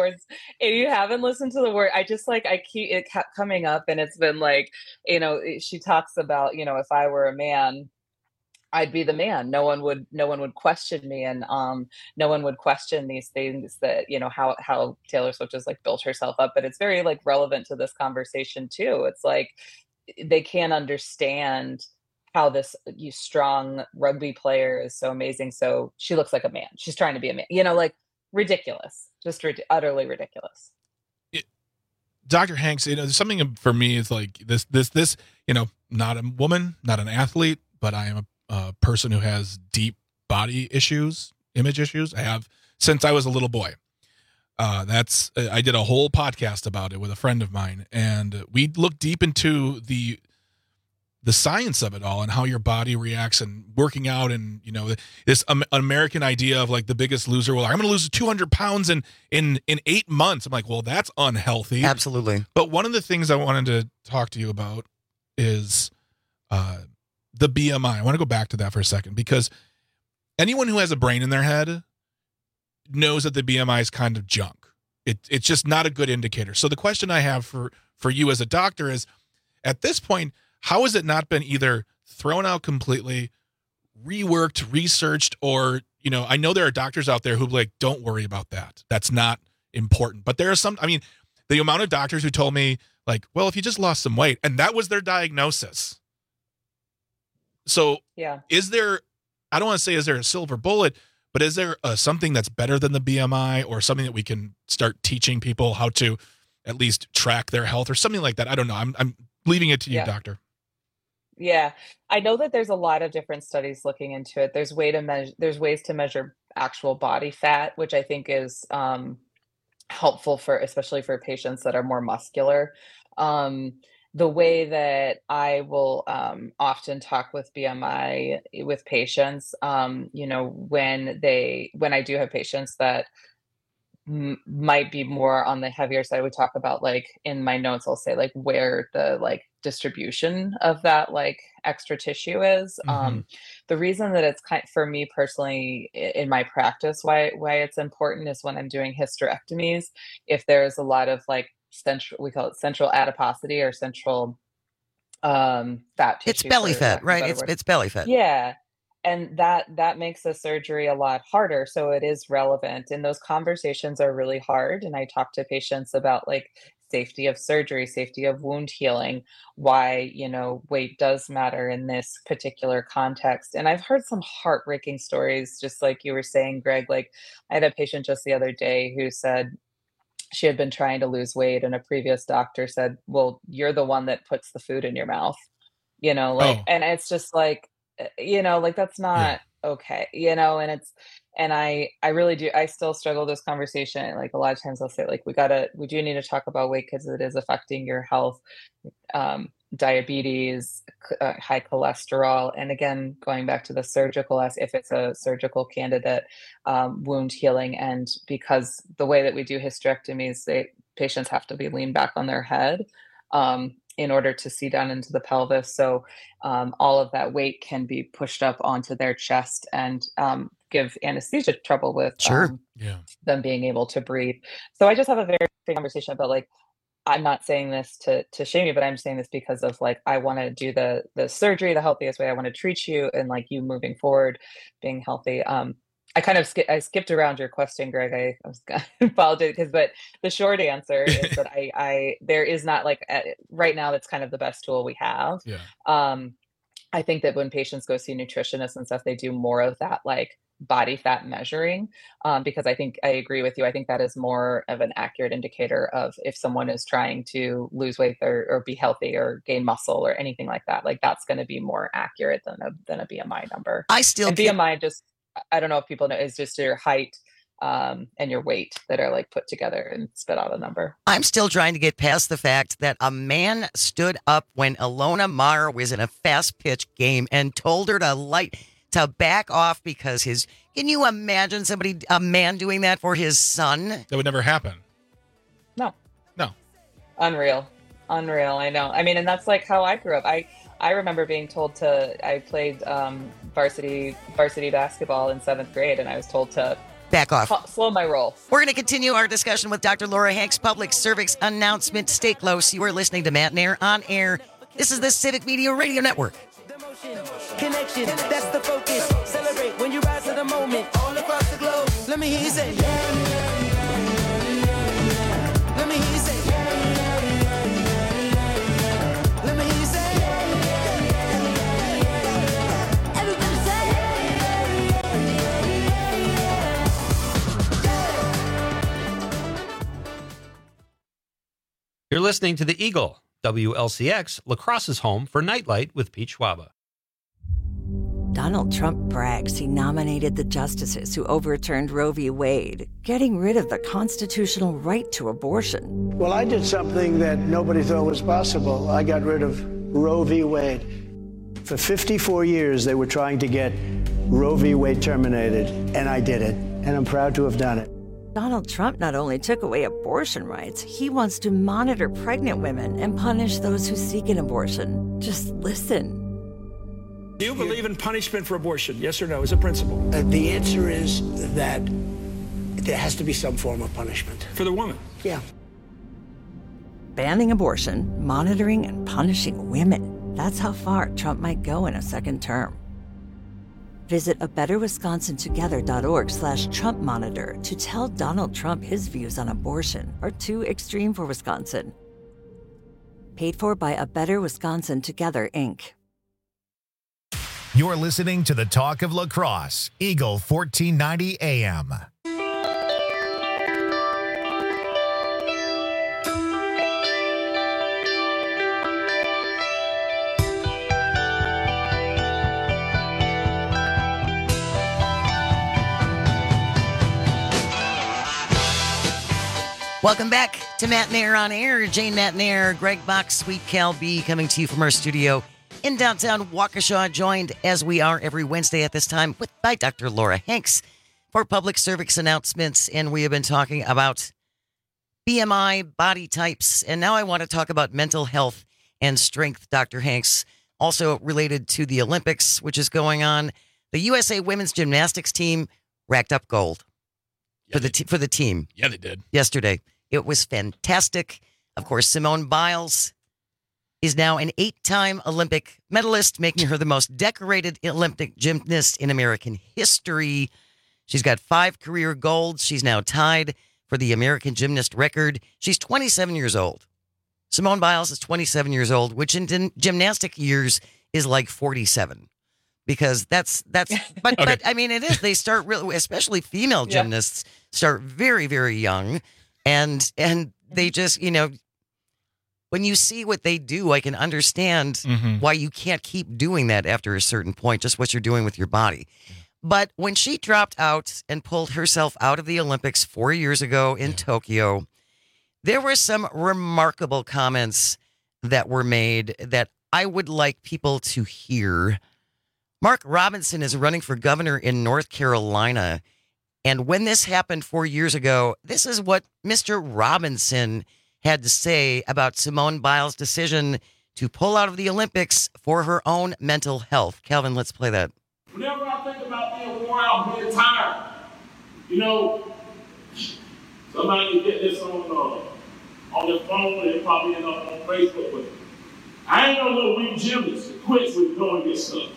the word, I just like, it kept coming up, and it's been like, she talks about, if I were a man, I'd be the man. No one would question me, and no one would question these things that, how Taylor Swift has like built herself up. But it's very like relevant to this conversation too. It's like, they can't understand how this strong rugby player is so amazing. So she looks like a man. She's trying to be a man, like ridiculous, just utterly ridiculous. Dr. Hanks, something for me is like this, not a woman, not an athlete, but I am a person who has deep body issues, image issues. I have since I was a little boy. I did a whole podcast about it with a friend of mine, and we looked deep into the science of it all and how your body reacts and working out, and this American idea of like the Biggest Loser. Well, I'm going to lose 200 pounds in 8 months. I'm like, well, that's unhealthy. Absolutely. But one of the things I wanted to talk to you about is the BMI. I want to go back to that for a second, because anyone who has a brain in their head knows that the BMI is kind of junk. It's just not a good indicator. So the question I have for you as a doctor is, at this point, how has it not been either thrown out completely, reworked, researched, or, I know there are doctors out there who like, don't worry about that. That's not important. But there are some, the amount of doctors who told me like, well, if you just lost some weight, and that was their diagnosis. So yeah, I don't want to say is there a silver bullet, but is there something that's better than the BMI, or something that we can start teaching people how to at least track their health or something like that? I don't know. I'm leaving it to you, doctor. Yeah, I know that there's a lot of different studies looking into it. There's ways to measure actual body fat, which I think is helpful especially for patients that are more muscular. The way that I will often talk with BMI with patients, when I do have patients that might be more on the heavier side, we talk about, like, in my notes, I'll say like where the like distribution of that like extra tissue is. The reason that it's for me personally in my practice, why it's important is when I'm doing hysterectomies, if there's a lot of like we call it central adiposity or central fat tissue. It's belly fat, right? It's belly fat. Yeah. And that makes the surgery a lot harder. So it is relevant. And those conversations are really hard. And I talk to patients about like safety of surgery, safety of wound healing, why, weight does matter in this particular context. And I've heard some heartbreaking stories, just like you were saying, Greg. Like, I had a patient just the other day who said she had been trying to lose weight, and a previous doctor said, well, you're the one that puts the food in your mouth, and it's just like, that's not okay, and I really do. I still struggle with this conversation. Like, a lot of times I'll say, like, we do need to talk about weight because it is affecting your health, diabetes, high cholesterol. And again, going back to the surgical, if it's a surgical candidate, wound healing. And because the way that we do hysterectomies, patients have to be leaned back on their head, in order to see down into the pelvis. So all of that weight can be pushed up onto their chest and give anesthesia trouble with them being able to breathe. So I just have a very big conversation about, like, I'm not saying this to shame you, but I'm saying this because of, like, I want to do the surgery the healthiest way. I want to treat you, and like you moving forward, being healthy. I kind of skipped around your question, Greg. I was apologize but the short answer is that there is not, like, right now, that's kind of the best tool we have. I think that when patients go see nutritionists and stuff, they do more of that, like, body fat measuring, because I agree with you. I think that is more of an accurate indicator of if someone is trying to lose weight or be healthy or gain muscle or anything like that. Like, that's going to be more accurate than a BMI number. BMI just, I don't know if people know, is just your height and your weight that are, like, put together and spit out a number. I'm still trying to get past the fact that a man stood up when Ilona Maher was in a fast pitch game and told her to back off because can you imagine a man doing that for his son? That would never happen. No. Unreal. I know. I mean, and that's like how I grew up. I remember being told I played varsity basketball in 7th grade, and I was told to back off, slow my roll. We're going to continue our discussion with Dr. Laura Hanks. Public service announcement. Stay close. You are listening to Matt and Air on Air. This is the Civic Media Radio Network. Connection, that's the focus. Celebrate when you rise to the moment. All across the globe. Let me hear you say, let me hear you say, let me hear you say, everybody say, You're listening to the Eagle, WLCX, La Crosse's home for Nightlight with Pete Schwaba. Donald Trump brags he nominated the justices who overturned Roe v. Wade, getting rid of the constitutional right to abortion. Well, I did something that nobody thought was possible. I got rid of Roe v. Wade. For 54 years, they were trying to get Roe v. Wade terminated, and I did it, and I'm proud to have done it. Donald Trump not only took away abortion rights, he wants to monitor pregnant women and punish those who seek an abortion. Just listen. Do you believe in punishment for abortion? Yes or no, as a principle? The answer is that there has to be some form of punishment. For the woman? Yeah. Banning abortion, monitoring and punishing women. That's how far Trump might go in a second term. Visit abetterwisconsintogether.org/Trump monitor to tell Donald Trump his views on abortion are too extreme for Wisconsin. Paid for by A Better Wisconsin Together, Inc. You're listening to the Talk of La Crosse, Eagle 1490 AM. Welcome back to Matt Nair on Air. Jane Matt Nair, Greg Bach, Sweet Cal B coming to you from our studio in downtown Waukesha, joined as we are every Wednesday at this time by Dr. Laura Hanks for public service announcements. And we have been talking about BMI, body types, and now I want to talk about mental health and strength, Dr. Hanks, also related to the Olympics, which is going on. The USA women's gymnastics team racked up gold for the team. Yeah, they did. Yesterday. It was fantastic. Of course, Simone Biles is now an 8-time Olympic medalist, making her the most decorated Olympic gymnast in American history. She's got 5 career golds. She's now tied for the American gymnast record. She's 27 years old. Simone Biles is 27 years old, which in gymnastic years is like 47. Because that's but I mean, it is. They start really, especially female gymnasts start very, very young. And they just, when you see what they do, I can understand why you can't keep doing that after a certain point, just what you're doing with your body. But when she dropped out and pulled herself out of the Olympics 4 years ago in Tokyo, there were some remarkable comments that were made that I would like people to hear. Mark Robinson is running for governor in North Carolina. And when this happened 4 years ago, this is what Mr. Robinson had to say about Simone Biles' decision to pull out of the Olympics for her own mental health. Calvin, let's play that. Whenever I think about being worn out, being tired, somebody get this on their phone and probably end up on Facebook with it. I ain't no little weak gymnast that quits when you go and get stuff.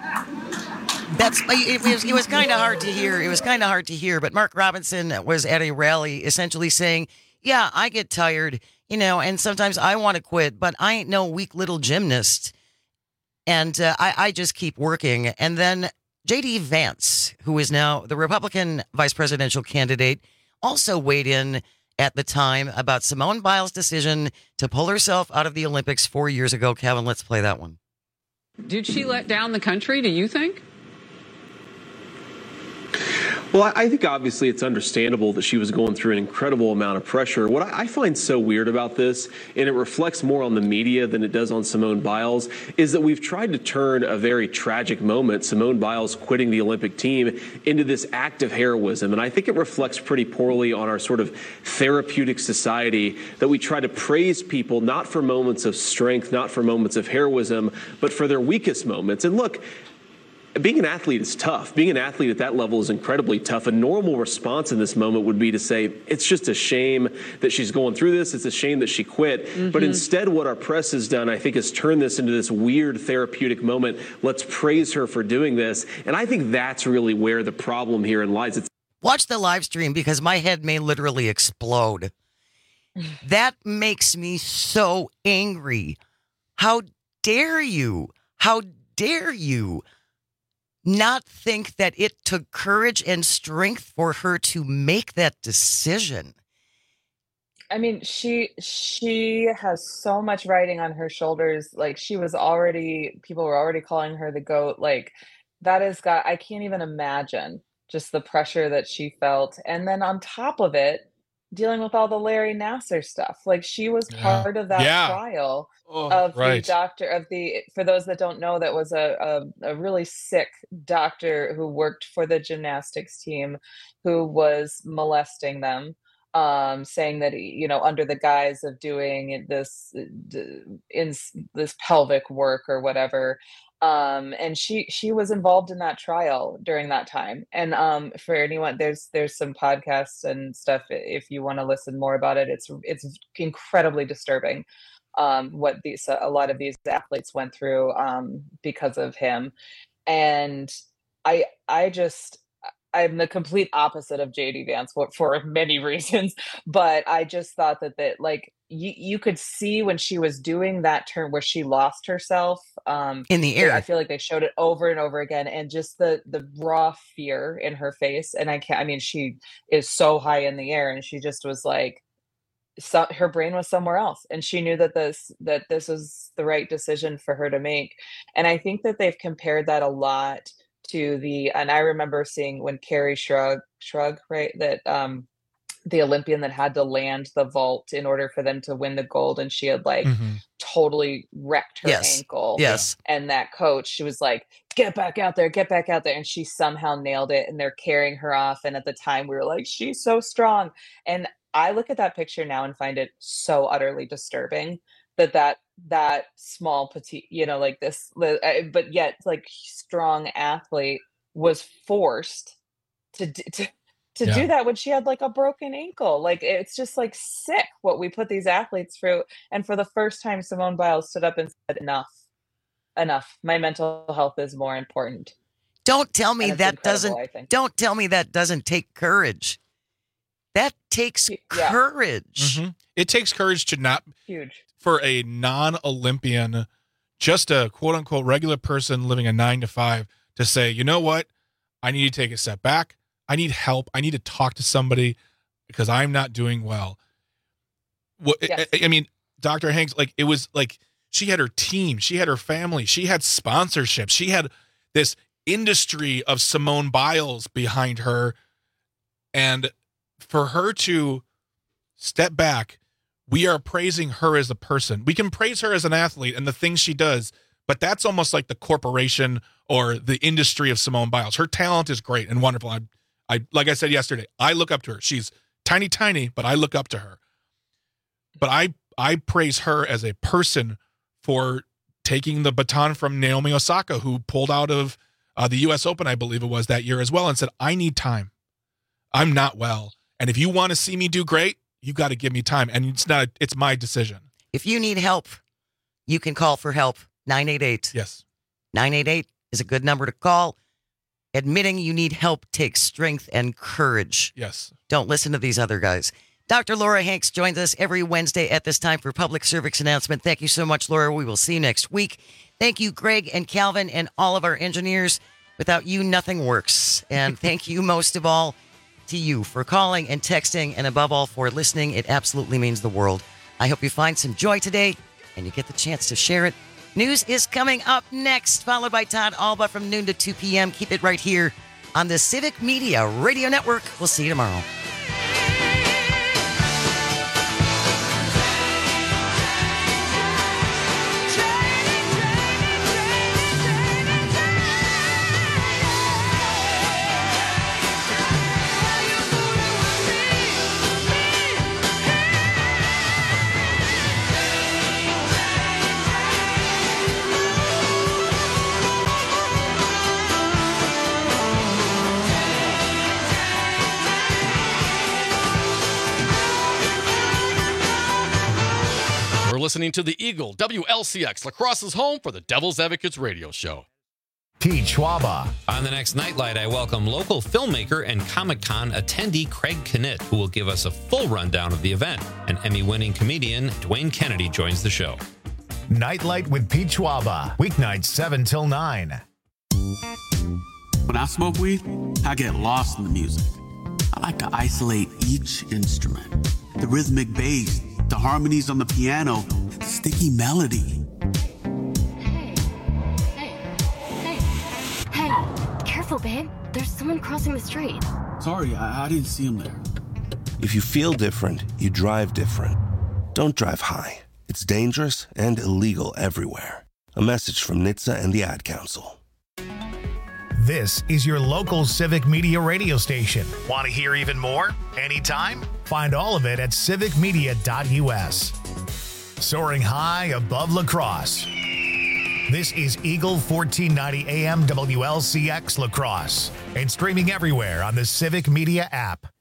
It was kind of hard to hear. It was kind of hard to hear. But Mark Robinson was at a rally essentially saying, yeah, I get tired, and sometimes I want to quit, but I ain't no weak little gymnast. And I just keep working. And then J.D. Vance, who is now the Republican vice presidential candidate, also weighed in at the time about Simone Biles' decision to pull herself out of the Olympics 4 years ago. Calvin, let's play that one. Did she let down the country, do you think? Well, I think obviously it's understandable that she was going through an incredible amount of pressure. What I find so weird about this, and it reflects more on the media than it does on Simone Biles, is that we've tried to turn a very tragic moment, Simone Biles quitting the Olympic team, into this act of heroism. And I think it reflects pretty poorly on our sort of therapeutic society that we try to praise people not for moments of strength, not for moments of heroism, but for their weakest moments. And look, being an athlete is tough. Being an athlete at that level is incredibly tough. A normal response in this moment would be to say, it's just a shame that she's going through this. It's a shame that she quit. But instead, what our press has done, I think, is turn this into this weird therapeutic moment. Let's praise her for doing this. And I think that's really where the problem here lies. Watch the live stream because my head may literally explode. That makes me so angry. How dare you? How dare you not think that it took courage and strength for her to make that decision? I mean, she has so much riding on her shoulders. Like people were already calling her the GOAT. Like I can't even imagine just the pressure that she felt. And then on top of it, dealing with all the Larry Nassar stuff. Like she was part of that trial the doctor for those that don't know, that was a really sick doctor who worked for the gymnastics team who was molesting them. Saying that, under the guise of doing this pelvic work or whatever. And she was involved in that trial during that time. And for anyone, there's some podcasts and stuff if you want to listen more about it. It's incredibly disturbing what a lot of these athletes went through because of him. And I'm the complete opposite of JD Vance for many reasons, but I just thought that like you could see when she was doing that turn where she lost herself in the air. I feel like they showed it over and over again, and just the raw fear in her face. And she is so high in the air, and she just was like, her brain was somewhere else, and she knew that this was the right decision for her to make. And I think that they've compared that a lot to and I remember seeing when Carrie Shrug, right, that the Olympian that had to land the vault in order for them to win the gold, and she had totally wrecked her ankle. Yes. And that coach, she was like, get back out there, and she somehow nailed it, and they're carrying her off. And at the time we were like, she's so strong. And I look at that picture now and find it so utterly disturbing that small petite, like this, but yet like strong athlete was forced to do that when she had like a broken ankle. Like it's just like sick what we put these athletes through. And for the first time, Simone Biles stood up and said, enough. My mental health is more important. Don't tell me that doesn't take courage. That takes courage. Mm-hmm. It takes courage to not huge. For a non-Olympian, just a quote-unquote regular person living a 9-to-5, to say, you know what? I need to take a step back. I need help. I need to talk to somebody because I'm not doing well. I mean, Dr. Hanks, like, it was like she had her team. She had her family. She had sponsorships. She had this industry of Simone Biles behind her. And for her to step back, we are praising her as a person. We can praise her as an athlete and the things she does, but that's almost like the corporation or the industry of Simone Biles. Her talent is great and wonderful. I like I said yesterday, I look up to her. She's tiny, but I look up to her. But I praise her as a person for taking the baton from Naomi Osaka, who pulled out of the U.S. Open, I believe it was, that year as well, and said, I need time. I'm not well. And if you want to see me do great, you got to give me time. And it's my decision. If you need help, you can call for help. 988. Yes. 988 is a good number to call. Admitting you need help takes strength and courage. Yes. Don't listen to these other guys. Dr. Laura Hanks joins us every Wednesday at this time for public service announcement. Thank you so much, Laura. We will see you next week. Thank you, Greg and Calvin and all of our engineers. Without you, nothing works. And thank you most of all to you for calling and texting, and above all for listening. It absolutely means the world. I hope you find some joy today and you get the chance to share it. News is coming up next, followed by Todd Alba from noon to 2 p.m. Keep it right here on the Civic Media Radio Network. We'll see you tomorrow. Listening to the Eagle, WLCX, La Crosse's home for the Devil's Advocates radio show. Pete Schwaba. On the next Nightlight, I welcome local filmmaker and Comic-Con attendee Craig Knitt, who will give us a full rundown of the event. An Emmy-winning comedian, Dwayne Kennedy, joins the show. Nightlight with Pete Schwaba. Weeknights 7 till 9. When I smoke weed, I get lost in the music. I like to isolate each instrument. the rhythmic bass, the harmonies on the piano, the sticky melody. Hey, careful, babe. There's someone crossing the street. Sorry, I didn't see him there. If you feel different, you drive different. Don't drive high. It's dangerous and illegal everywhere. A message from NHTSA and the Ad Council. This is your local Civic Media radio station. Want to hear even more? Anytime? Find all of it at civicmedia.us. Soaring high above La Crosse. This is Eagle 1490 AM WLCX La Crosse and streaming everywhere on the Civic Media app.